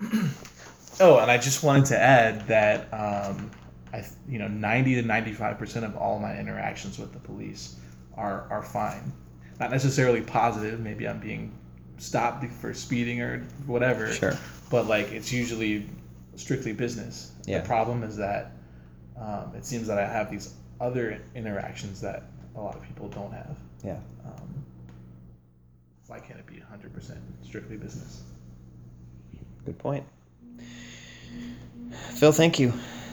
Oh, and I just wanted to add that 90 to 95% of all my interactions with the police are fine. Not necessarily positive. Maybe I'm being stopped for speeding or whatever, Sure. but like it's usually strictly business. The Yeah. problem is that it seems that I have these other interactions that a lot of people don't have. Yeah. Um, why can't it be 100% strictly business? Good point. Phil, thank you.